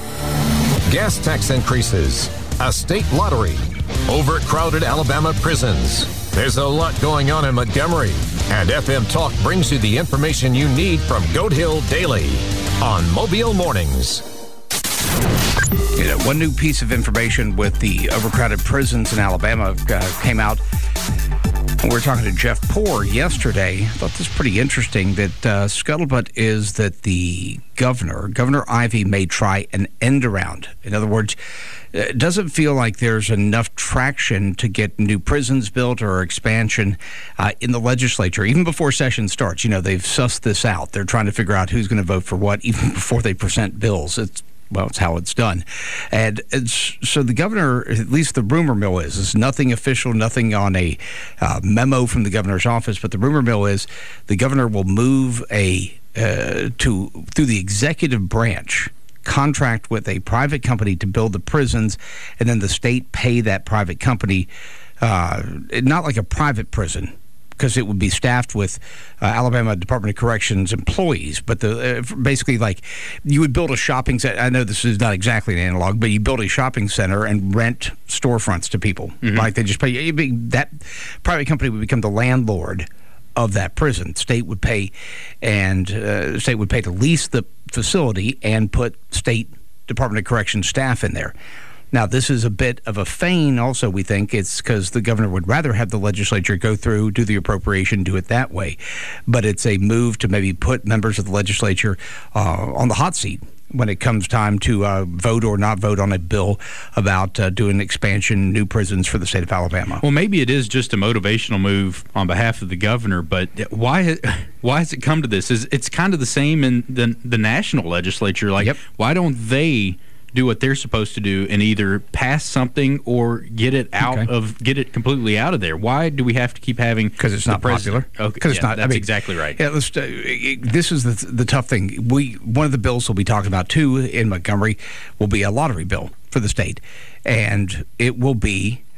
Gas tax increases, a state lottery, overcrowded Alabama prisons. There's a lot going on in Montgomery, and F M Talk brings you the information you need from Goat Hill Daily on Mobile Mornings. You know, one new piece of information with the overcrowded prisons in Alabama uh, came out. We were talking to Jeff Poore yesterday. I thought this was pretty interesting that uh, scuttlebutt is that the governor, Governor Ivey, may try an end around. In other words, it doesn't feel like there's enough traction to get new prisons built or expansion uh, in the legislature, even before session starts. You know, they've sussed this out. They're trying to figure out who's going to vote for what, even before they present bills. It's Well, it's how it's done. And it's, so the governor, at least the rumor mill is, it's nothing official, nothing on a uh, memo from the governor's office, but the rumor mill is the governor will move a uh, to through the executive branch, contract with a private company to build the prisons, and then the state pay that private company, uh, not like a private prison, because it would be staffed with uh, Alabama Department of Corrections employees. But the uh, basically, like, you would build a shopping center. I know this is not exactly an analog, but you build a shopping center and rent storefronts to people. Mm-hmm. Like, they just pay. It'd be, that private company would become the landlord of that prison. State would pay, and uh, state would pay to lease the facility and put state Department of Corrections staff in there. Now, this is a bit of a feign also, we think. It's because the governor would rather have the legislature go through, do the appropriation, do it that way. But it's a move to maybe put members of the legislature uh, on the hot seat when it comes time to uh, vote or not vote on a bill about uh, doing expansion, new prisons for the state of Alabama. Well, maybe it is just a motivational move on behalf of the governor, but why why has it come to this? Is It's kind of the same in the, the national legislature. Like, yep. Why don't they do what they're supposed to do and either pass something or get it out okay. of get it completely out of there? Why do we have to keep having? Because it's not popular. Okay, because it's yeah, not. That's I mean, exactly right. Yeah, let's, uh, it, this is the the tough thing. We one of the bills we'll be talking about too in Montgomery will be a lottery bill for the state, and it will be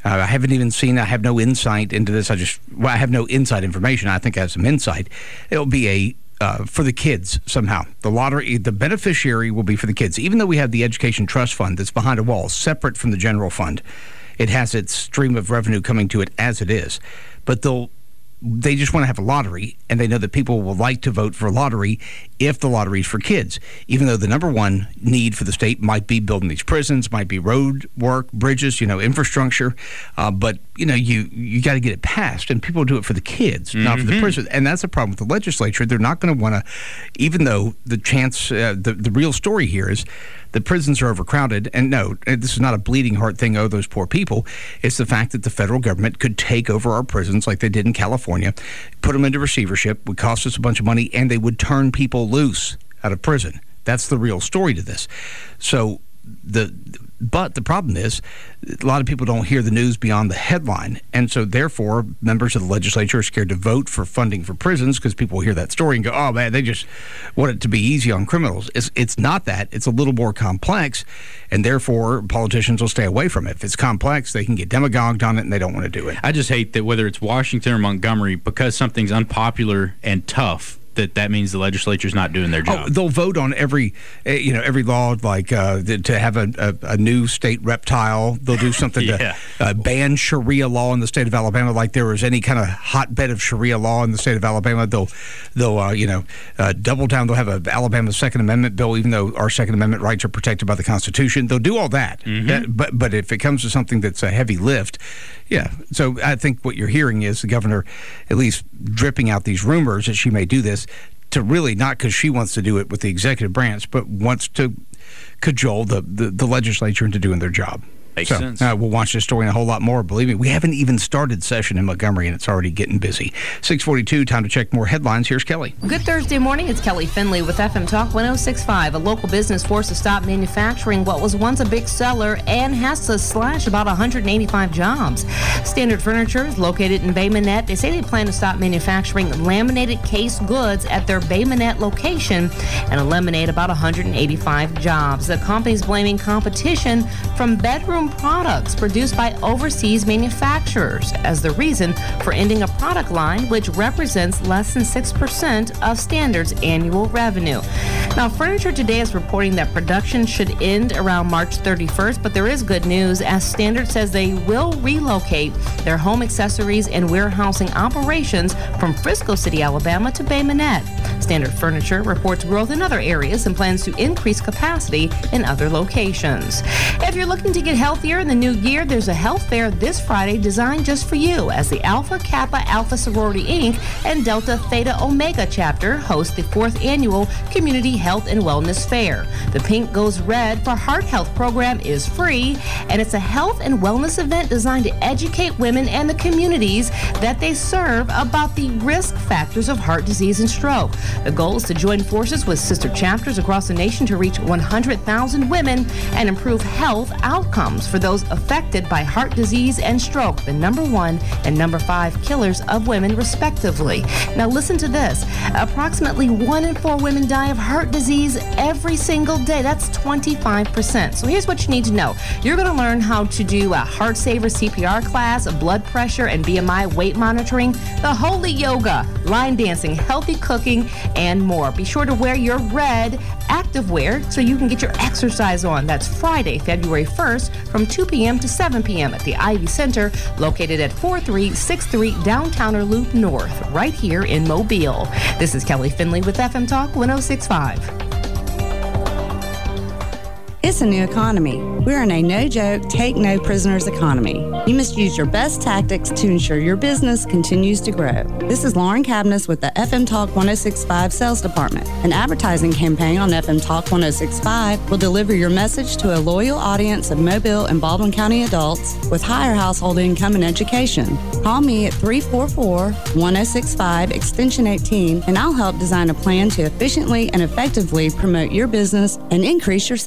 Uh, I haven't even seen, I have no insight into this. I just, well, I have no inside information. I think I have some insight. It'll be a, uh, for the kids somehow. The lottery, the beneficiary will be for the kids. Even though we have the Education Trust Fund that's behind a wall, separate from the general fund, it has its stream of revenue coming to it as it is. But they'll, they just want to have a lottery, and they know that people will like to vote for a lottery if the lottery is for kids, even though the number one need for the state might be building these prisons, might be road work, bridges, you know, infrastructure. Uh, but, you know, you, you got to get it passed, and people do it for the kids, mm-hmm. not for the prison. And that's the problem with the legislature. They're not going to want to, even though the chance, uh, the, the real story here is the prisons are overcrowded. And no, this is not a bleeding heart thing, oh, those poor people. It's the fact that the federal government could take over our prisons like they did in California, put them into receivership, would cost us a bunch of money, and they would turn people loose out of prison. That's the real story to this. So the but the problem is a lot of people don't hear the news beyond the headline, and so therefore members of the legislature are scared to vote for funding for prisons because people hear that story and go, oh man, they just want it to be easy on criminals. It's, it's not that. It's a little more complex, and therefore politicians will stay away from it. If it's complex, they can get demagogued on it, and they don't want to do it. I just hate that whether it's Washington or Montgomery, because something's unpopular and tough, that that means the legislature's not doing their job. Oh, they'll vote on every, uh, you know, every law, like uh, to have a, a, a new state reptile. They'll do something yeah. to uh, ban Sharia law in the state of Alabama, like there was any kind of hotbed of Sharia law in the state of Alabama. They'll, they'll, uh, you know, uh, double down. They'll have a Alabama Second Amendment bill, even though our Second Amendment rights are protected by the Constitution. They'll do all that. Mm-hmm. Uh, but but if it comes to something that's a heavy lift, yeah. So I think what you're hearing is the governor, at least dripping out these rumors that she may do this, to really not because she wants to do it with the executive branch, but wants to cajole the, the, the legislature into doing their job. Makes so, sense. Uh, we'll watch this story and a whole lot more. Believe me, we haven't even started session in Montgomery, and it's already getting busy. six forty-two, time to check more headlines. Here's Kelly. Good Thursday morning. It's Kelly Finley with F M Talk one oh six point five. A local business forced to stop manufacturing what was once a big seller and has to slash about one hundred eighty-five jobs. Standard Furniture is located in Bay Minette. They say they plan to stop manufacturing laminated case goods at their Bay Minette location and eliminate about one hundred eighty-five jobs. The company's blaming competition from bedroom products produced by overseas manufacturers as the reason for ending a product line which represents less than six percent of Standard's annual revenue. Now, Furniture Today is reporting that production should end around March thirty-first, but there is good news as Standard says they will relocate their home accessories and warehousing operations from Frisco City, Alabama to Bay Minette. Standard Furniture reports growth in other areas and plans to increase capacity in other locations. If you're looking to get healthier in the new year, there's a health fair this Friday designed just for you as the Alpha Kappa Alpha Sorority Incorporated and Delta Theta Omega chapter host the fourth annual Community Health and Wellness Fair. The Pink Goes Red for Heart Health program is free, and it's a health and wellness event designed to educate women and the communities that they serve about the risk factors of heart disease and stroke. The goal is to join forces with sister chapters across the nation to reach one hundred thousand women and improve health outcomes for those affected by heart disease and stroke, the number one and number five killers of women, respectively. Now listen to this. Approximately one in four women die of heart disease every single day. That's twenty-five percent. So here's what you need to know. You're going to learn how to do a Heart Saver C P R class, blood pressure and B M I weight monitoring, the holy yoga, line dancing, healthy cooking, and more. Be sure to wear your red activewear so you can get your exercise on. That's Friday, February first from two p.m. to seven p.m. at the Ivy Center, located at forty-three sixty-three Downtowner Loop North, right here in Mobile. This is Kelly Finley with F M Talk one oh six point five. It's a new economy. We're in a no-joke, take-no-prisoners economy. You must use your best tactics to ensure your business continues to grow. This is Lauren Cabness with the F M Talk one oh six point five Sales Department. An advertising campaign on F M Talk one oh six point five will deliver your message to a loyal audience of Mobile and Baldwin County adults with higher household income and education. Call me at three four four, one oh six five, extension eighteen, and I'll help design a plan to efficiently and effectively promote your business and increase your sales.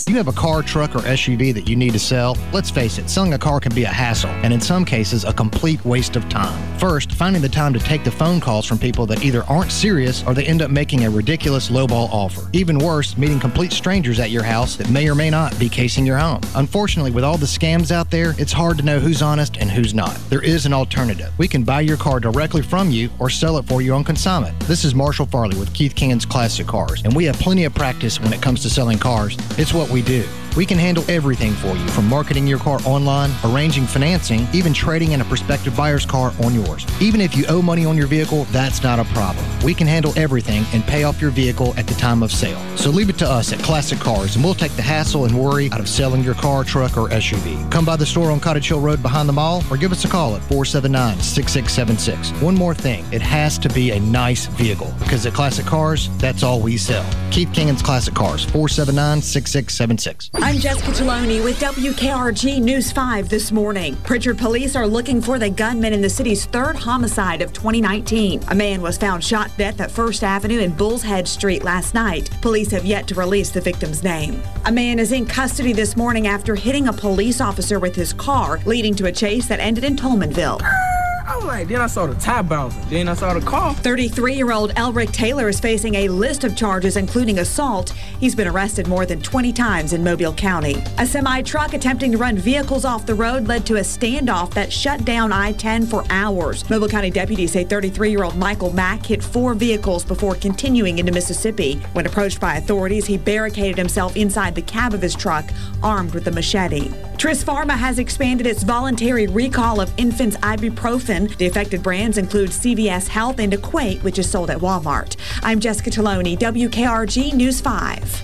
Do you have a car, truck, or S U V that you need to sell? Let's face it, selling a car can be a hassle, and in some cases, a complete waste of time. First, finding the time to take the phone calls from people that either aren't serious or they end up making a ridiculous lowball offer. Even worse, meeting complete strangers at your house that may or may not be casing your home. Unfortunately, with all the scams out there, it's hard to know who's honest and who's not. There is an alternative. We can buy your car directly from you or sell it for you on consignment. This is Marshall Farley with Keith King's Classic Cars, and we have plenty of practice when it comes to selling cars. It's what we do. We can handle everything for you, from marketing your car online, arranging financing, even trading in a prospective buyer's car on yours. Even if you owe money on your vehicle, that's not a problem. We can handle everything and pay off your vehicle at the time of sale. So leave it to us at Classic Cars, and we'll take the hassle and worry out of selling your car, truck, or S U V. Come by the store on Cottage Hill Road behind the mall, or give us a call at four seven nine, six six seven six. One more thing, it has to be a nice vehicle, because at Classic Cars, that's all we sell. Keith King's Classic Cars, four seven nine, six six seven six. I'm Jessica Geloni with W K R G News five this morning. Pritchard police are looking for the gunman in the city's third homicide of twenty nineteen. A man was found shot to death at First Avenue and Bull's Head Street last night. Police have yet to release the victim's name. A man is in custody this morning after hitting a police officer with his car, leading to a chase that ended in Tolmanville. I was like, then I saw the tire bouncing. Then I saw the car. thirty-three-year-old Elric Taylor is facing a list of charges, including assault. He's been arrested more than twenty times in Mobile County. A semi-truck attempting to run vehicles off the road led to a standoff that shut down I ten for hours. Mobile County deputies say thirty-three-year-old Michael Mack hit four vehicles before continuing into Mississippi. When approached by authorities, he barricaded himself inside the cab of his truck, armed with a machete. Tris Pharma has expanded its voluntary recall of infants' ibuprofen. The affected brands include C V S Health and Equate, which is sold at Walmart. I'm Jessica Taloni, W K R G News five.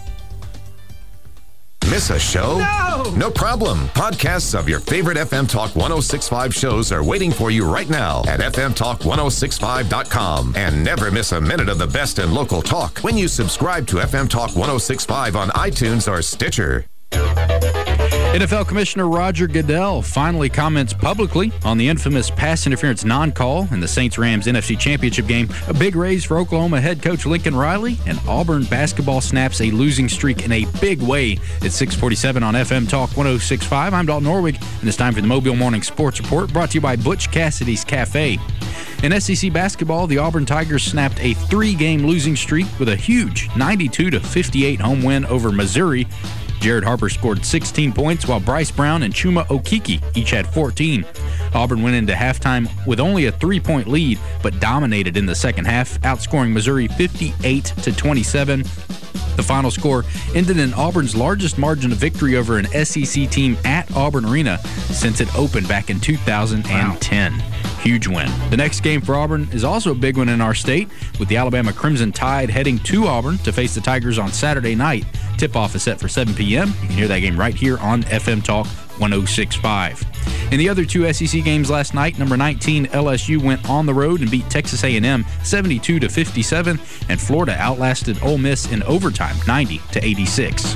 Miss a show? No! No problem. Podcasts of your favorite F M Talk ten sixty-five shows are waiting for you right now at f m talk ten sixty-five dot com. And never miss a minute of the best in local talk when you subscribe to F M Talk ten sixty-five on iTunes or Stitcher. N F L Commissioner Roger Goodell finally comments publicly on the infamous pass interference non-call in the Saints-Rams N F C Championship game, a big raise for Oklahoma head coach Lincoln Riley, and Auburn basketball snaps a losing streak in a big way at six forty-seven on F M Talk ten sixty-five. I'm Dalton Norwig, and it's time for the Mobile Morning Sports Report, brought to you by Butch Cassidy's Cafe. In S E C basketball, the Auburn Tigers snapped a three-game losing streak with a huge ninety-two to fifty-eight home win over Missouri. Jared Harper scored sixteen points, while Bryce Brown and Chuma Okeke each had fourteen. Auburn went into halftime with only a three-point lead, but dominated in the second half, outscoring Missouri fifty-eight to twenty-seven. The final score ended in Auburn's largest margin of victory over an S E C team at Auburn Arena since it opened back in two thousand ten. Wow. Huge win. The next game for Auburn is also a big one in our state, with the Alabama Crimson Tide heading to Auburn to face the Tigers on Saturday night. Tip-off is set for seven p.m. You can hear that game right here on F M Talk ten sixty-five. In the other two S E C games last night, number nineteen L S U went on the road and beat Texas A and M seventy-two to fifty-seven, and Florida outlasted Ole Miss in overtime ninety to eighty-six.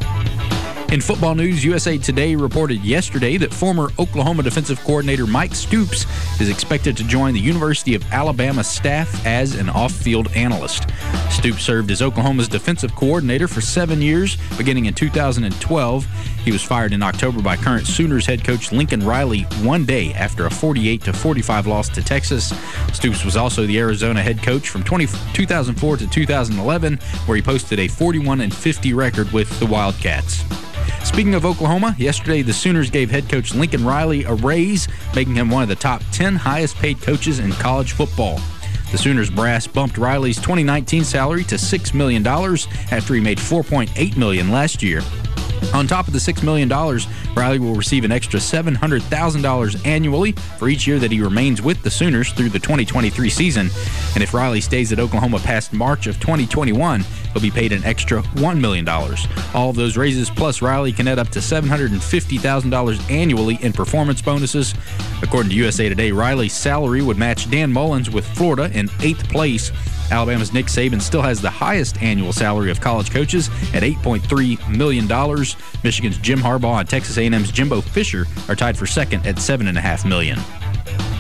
In football news, U S A Today reported yesterday that former Oklahoma defensive coordinator Mike Stoops is expected to join the University of Alabama staff as an off-field analyst. Stoops served as Oklahoma's defensive coordinator for seven years, beginning in two thousand twelve. He was fired in October by current Sooners head coach Lincoln Riley one day after a forty-eight to forty-five loss to Texas. Stoops was also the Arizona head coach from two thousand four to two thousand eleven, where he posted a forty-one and fifty record with the Wildcats. Speaking of Oklahoma, yesterday the Sooners gave head coach Lincoln Riley a raise, making him one of the top ten highest paid coaches in college football. The Sooners brass bumped Riley's twenty nineteen salary to six million dollars after he made four point eight million dollars last year. On top of the six million dollars, Riley will receive an extra seven hundred thousand dollars annually for each year that he remains with the Sooners through the twenty twenty-three season. And if Riley stays at Oklahoma past March of twenty twenty-one, he'll be paid an extra one million dollars. All of those raises plus Riley can add up to seven hundred fifty thousand dollars annually in performance bonuses. According to U S A Today, Riley's salary would match Dan Mullen's with Florida in eighth place. Alabama's Nick Saban still has the highest annual salary of college coaches at eight point three million dollars. Michigan's Jim Harbaugh and Texas A and M's Jimbo Fisher are tied for second at seven point five million dollars.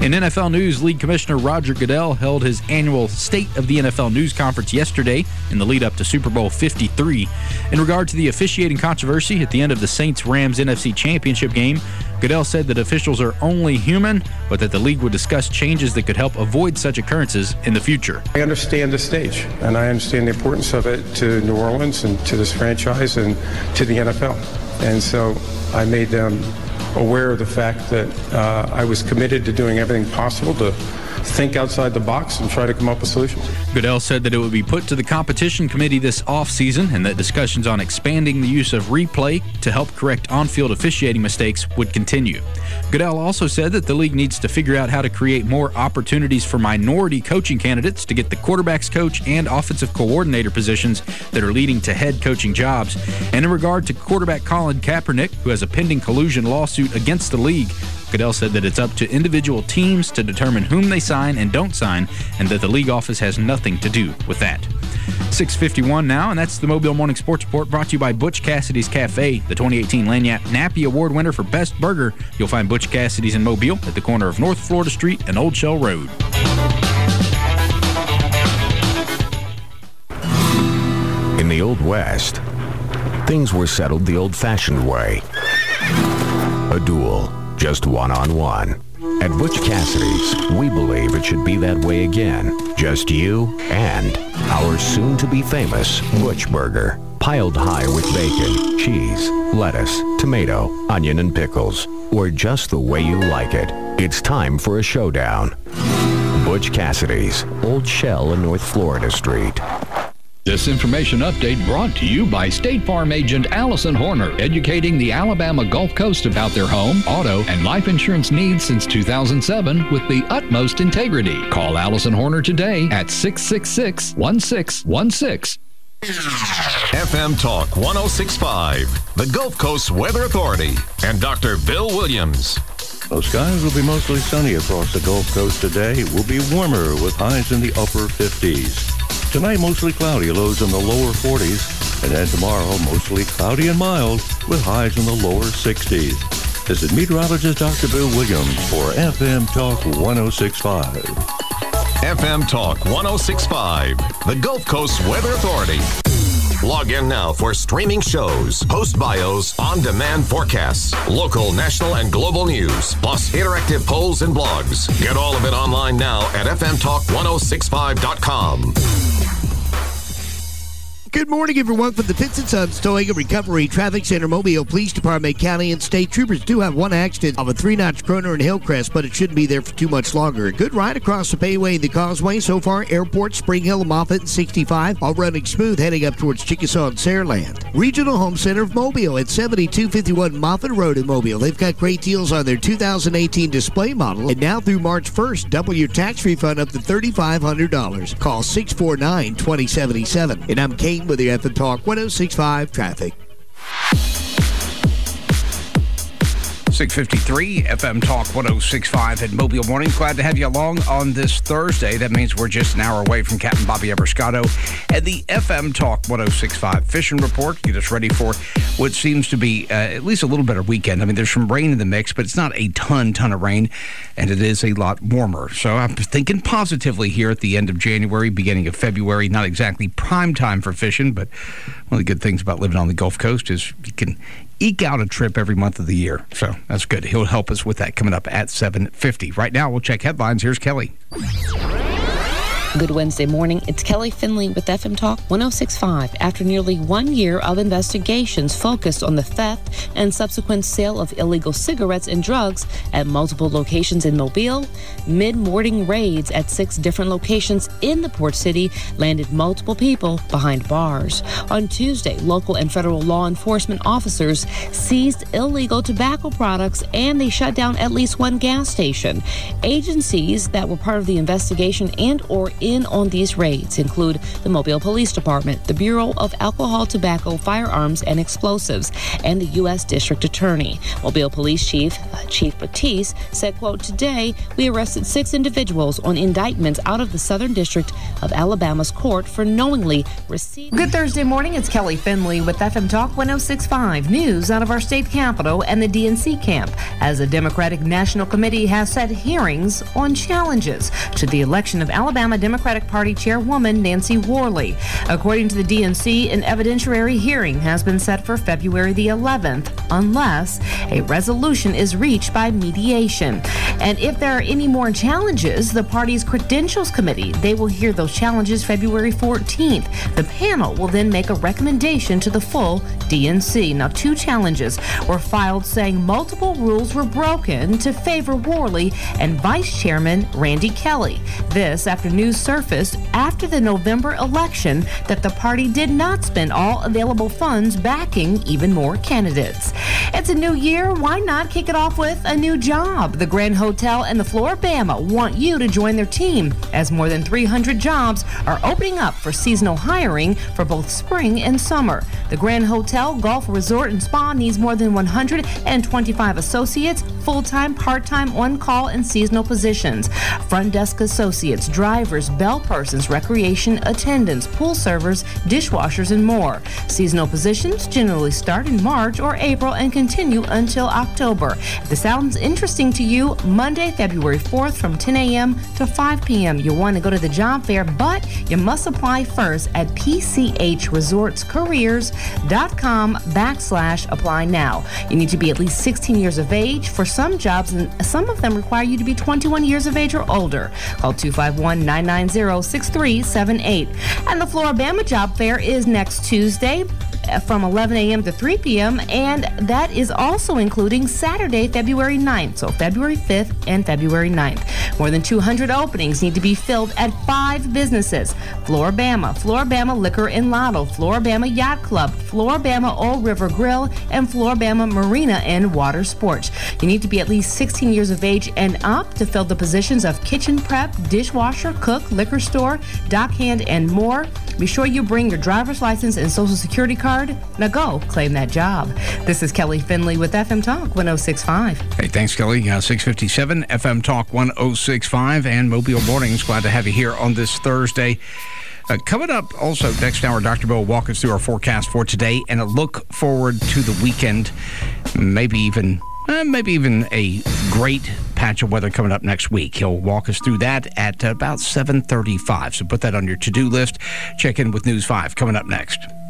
In N F L news, League Commissioner Roger Goodell held his annual State of the N F L News Conference yesterday in the lead-up to Super Bowl fifty-three. In regard to the officiating controversy at the end of the Saints-Rams N F C Championship game, Goodell said that officials are only human, but that the league would discuss changes that could help avoid such occurrences in the future. I understand the stage, and I understand the importance of it to New Orleans and to this franchise and to the N F L. And so I made them aware of the fact that uh, I was committed to doing everything possible to think outside the box and try to come up with solutions. Goodell said that it would be put to the competition committee this offseason and that discussions on expanding the use of replay to help correct on-field officiating mistakes would continue. Goodell also said that the league needs to figure out how to create more opportunities for minority coaching candidates to get the quarterback's coach and offensive coordinator positions that are leading to head coaching jobs. And in regard to quarterback Colin Kaepernick, who has a pending collusion lawsuit against the league, Goodell said that it's up to individual teams to determine whom they sign and don't sign, and that the league office has nothing to do with that. six fifty-one now, and that's the Mobile Morning Sports Report brought to you by Butch Cassidy's Cafe, the twenty eighteen Lanyap Nappy Award winner for Best Burger. You'll find Butch Cassidy's in Mobile at the corner of North Florida Street and Old Shell Road. In the Old West, things were settled the old-fashioned way. A duel, just one-on-one. At Butch Cassidy's, we believe it should be that way again. Just you and our soon-to-be-famous Butch Burger. Piled high with bacon, cheese, lettuce, tomato, onion, and pickles. Or just the way you like it. It's time for a showdown. Butch Cassidy's, Old Shell and North Florida Street. This information update brought to you by State Farm agent Allison Horner, educating the Alabama Gulf Coast about their home, auto, and life insurance needs since two thousand seven with the utmost integrity. Call Allison Horner today at six six six, one six one six. F M Talk one oh six point five, the Gulf Coast Weather Authority, and Doctor Bill Williams. Those skies will be mostly sunny across the Gulf Coast today. It will be warmer with highs in the upper fifties. Tonight, mostly cloudy, lows in the lower forties. And then tomorrow, mostly cloudy and mild with highs in the lower sixties. This is meteorologist Doctor Bill Williams for F M Talk one oh six point five. F M Talk one oh six point five, the Gulf Coast Weather Authority. Log in now for streaming shows, post bios, on-demand forecasts, local, national, and global news, plus interactive polls and blogs. Get all of it online now at f m talk one oh six five dot com. Good morning, everyone. From the Pitts and Sons Towing and Recovery Traffic Center, Mobile Police Department, County, and State Troopers do have one accident of a three-notch Kroner and Hillcrest, but it shouldn't be there for too much longer. A good ride across the Bayway and the Causeway so far. Airport, Spring Hill, Moffett, and sixty-five, all running smooth, heading up towards Chickasaw and Saraland. Regional Home Center of Mobile at seventy-two fifty-one Moffett Road in Mobile. They've got great deals on their two thousand eighteen display model, and now through March first, double your tax refund up to three thousand five hundred dollars. Call six four nine, two oh seven seven. And I'm Kane with the F M Talk one oh six point five traffic. six fifty-three, F M Talk one oh six point five at Mobile Morning. Glad to have you along on this Thursday. That means we're just an hour away from Captain Bobby Everscotto and the F M Talk one oh six point five Fishing Report. Get us ready for what seems to be uh, at least a little better weekend. I mean, there's some rain in the mix, but it's not a ton, ton of rain, and it is a lot warmer. So I'm thinking positively here at the end of January, beginning of February. Not exactly prime time for fishing, but one of the good things about living on the Gulf Coast is you can eke out a trip every month of the year. So that's good. He'll help us with that coming up at seven fifty. Right now, we'll check headlines. Here's Kelly. Good Wednesday morning. It's Kelly Finley with F M Talk one oh six point five. After nearly one year of investigations focused on the theft and subsequent sale of illegal cigarettes and drugs at multiple locations in Mobile, mid-morning raids at six different locations in the port city landed multiple people behind bars. On Tuesday, local and federal law enforcement officers seized illegal tobacco products and they shut down at least one gas station. Agencies that were part of the investigation and or in on these raids include the Mobile Police Department, the Bureau of Alcohol, Tobacco, Firearms, and Explosives, and the U S District Attorney. Mobile Police Chief uh, Chief Batiste said, quote, "Today, we arrested six individuals on indictments out of the Southern District of Alabama's court for knowingly receiving..." Good Thursday morning. It's Kelly Finley with F M Talk one oh six point five. News out of our state capitol and the D N C camp, as the Democratic National Committee has set hearings on challenges to the election of Alabama Democratic Party Chairwoman Nancy Worley. According to the D N C, an evidentiary hearing has been set for February the eleventh, unless a resolution is reached by mediation. And if there are any more challenges, the party's Credentials Committee, they will hear those challenges February fourteenth. The panel will then make a recommendation to the full D N C. Now, two challenges were filed saying multiple rules were broken to favor Worley and Vice Chairman Randy Kelly. This after news surfaced after the November election that the party did not spend all available funds backing even more candidates. It's a new year. Why not kick it off with a new job? The Grand Hotel and the Flora-Bama want you to join their team, as more than three hundred jobs are opening up for seasonal hiring for both spring and summer. The Grand Hotel, Golf Resort and Spa needs more than one hundred twenty-five associates, full-time, part-time, on-call, and seasonal positions. Front desk associates, drivers, bell persons, recreation attendants, pool servers, dishwashers, and more. Seasonal positions generally start in March or April and continue until October. If this sounds interesting to you, Monday, February fourth from ten a.m. to five p.m. You'll want to go to the job fair, but you must apply first at p c h resorts careers dot com backslash apply now. You need to be at least sixteen years of age for some jobs, and some of them require you to be twenty-one years of age or older. Call two five one, nine nine zero, six three seven eight. And the Flora-Bama Job Fair is next Tuesday from eleven a.m. to three p.m. and that is also including Saturday, February ninth, so February fifth and February ninth. More than two hundred openings need to be filled at five businesses: Flora-Bama, Flora-Bama Liquor and Lotto, Flora-Bama Yacht Club, Flora-Bama Old River Grill, and Flora-Bama Marina and Water Sports. You need to be at least sixteen years of age and up to fill the positions of kitchen prep, dishwasher, cook, liquor store, dockhand, and more. Be sure you bring your driver's license and social security card. Now go claim that job. This is Kelly Finley with F M Talk one oh six point five. Hey, thanks, Kelly. Uh, six fifty-seven, F M Talk one oh six point five and Mobile Mornings. Glad to have you here on this Thursday. Uh, coming up also next hour, Doctor Bill will walk us through our forecast for today and a look forward to the weekend. Maybe even... Uh, maybe even a great patch of weather coming up next week. He'll walk us through that at about seven thirty-five. So put that on your to-do list. Check in with News five coming up next.